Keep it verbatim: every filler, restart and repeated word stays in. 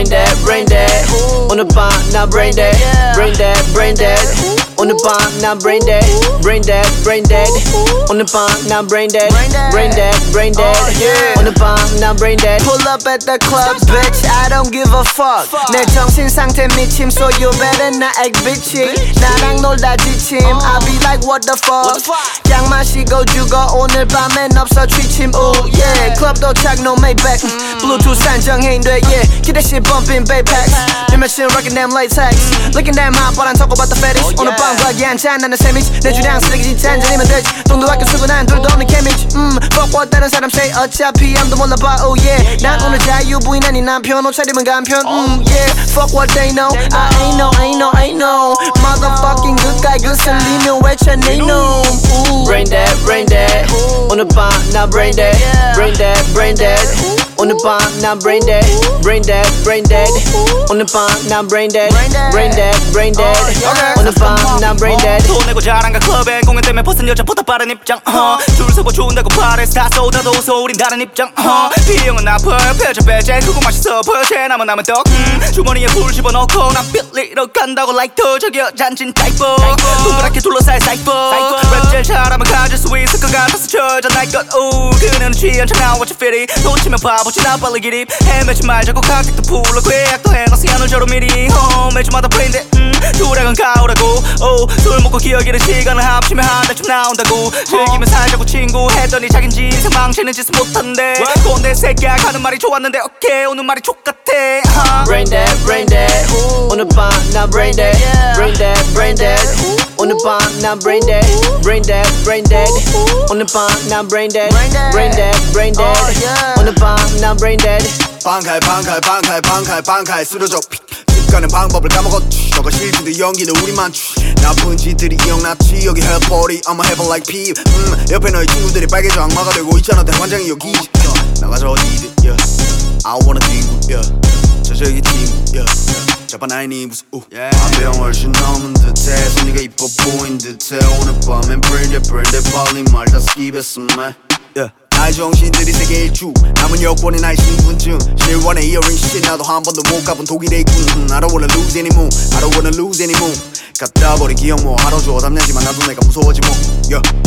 brain dead, brain dead. 오늘 밤 나 brain dead, brain dead, brain dead. 오늘 밤 나 brain dead, brain dead, brain dead. 오늘 밤 나 brain dead, brain dead, brain dead. 오늘 밤 나 brain dead. Pull up at the club, bitch, I don't give a fuck. 내 정신 상태 미침, so you better not act bitchy. 나랑 놀다 지침, I be like what the fuck. 약 마시고 죽어 오늘 밤엔 없어 취침. Ooh yeah, club 도착 no Maybach. Bluetooth 산정해인돼 yeah. 기대시 bumping Baypacks. 내 machine rocking them latex. Looking damn hot, but I'm talking about the fetish. 오늘 밤 과기 한잔 나는 sandwich. 내 주량 쓰레기지 잔잔이면 되지. 돈도 아껴 쓰고 난 둘도 없는 케미치. 음, fuck what 다른 사람 say. 어차피 아무도 몰라봐. Oh yeah, 난 오늘 자유부인 아닌 남편. 옷차림은 간편. 음 yeah, fuck what they know. I ain't know, ain't know, ain't know. Motherfucking good guy 그 설리면 외쳐 내 놈. Brain dead, brain dead. 오늘 밤 나 brain dead, brain dead, brain dead. 오늘 밤 나 brain dead, brain dead, brain dead. 오늘 밤 나 brain dead, brain dead, brain dead. 오늘 밤 나 brain dead. 돈 내고 잘한 가 클럽에 공연 때문에 벗은 여자보다 빠른 입장. uh. 줄 서고 준다고 팔에 스타 쏟아도 웃어 우린 다른 입장. uh. 비용은 나풀 펴져 배제 그거 맛있어 보여 제 남은 남은 떡. 음. 주머니에 불 집어넣고 난 빌리러 간다고 like 더 저기 여잔진 타이퍼. 동그랗게 둘러싸인 사이퍼. 랩 제일 잘하면 가질 수 있을 것 같아서 저자 날것. 그는 취한 척 나와 watch it fitty. 놓치면 바보지 나 빨리 기립. 헤매지 말자고 가격도 풀러 계약도 해놔서 야늘 저로 미리. uh. 매주마다 프린데 음. 두량은 가오라고. oh. 술 먹고 기억이는 시간을 합치면 한 달쯤 나온다고. 즐기면 살자고 친구 했더니 자긴 지 인생 망치는 짓은 못한대. 꼰대 새끼야 가는 말이 좋았는데 오케이 오늘 말이 족같아. uh. Brain dead, brain dead. 오늘 밤 나 brain dead, brain dead, brain dead. 오늘 밤 나 brain dead, brain dead, brain dead. 오늘 밤 나 brain dead, brain dead, brain dead. 오늘 밤 나 brain dead. 방칼 방칼 방칼 방칼 방칼 쓰러져 집 가는 방법을 까먹었지. 너가 실진도 연기는 우리만 치. 나쁜 짓들이 기억났지. 여기 헬퍼리 I'ma have it like P. 음, 옆에 너희 친구들이 빨개져 악마가 되고 있잖아. 대환장이 여기 나가자 어디든 yeah. I wanna 딩구 yeah. 저 저기 팀 yeah. 자판 아이니 무슨 우 안배영 훨씬 넘은 듯해. 손이가 이뻐 보인 듯해. 오늘 밤엔 brain dead brain dead 빨리 말 다 스킵했음 man yeah. 나의 정신들이 세계 일주. 남은 여권에 나의 신분증. 실원의 이어링 shit 나도 한 번도 못 가본 독일의 있군. I don't wanna lose anymore. I don't wanna lose anymore. 갖다 버린 기억 뭐 하러 줘. 담내지만 나도 내가 무서워지 뭐 yeah.